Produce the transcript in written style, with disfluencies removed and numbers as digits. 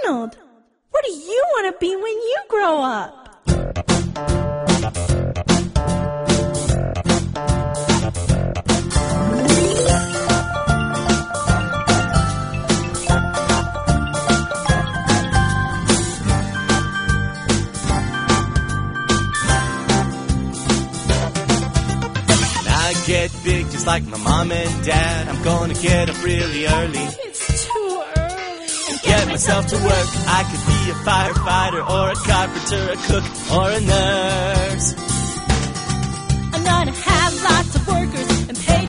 Donald, what do you want to be when you grow up? Get big just like my mom and dad. I'm gonna get up really early. It's too early. Get myself to work. I could be a firefighter or a carpenter, a cook or a nurse. I'm gonna have lots of workers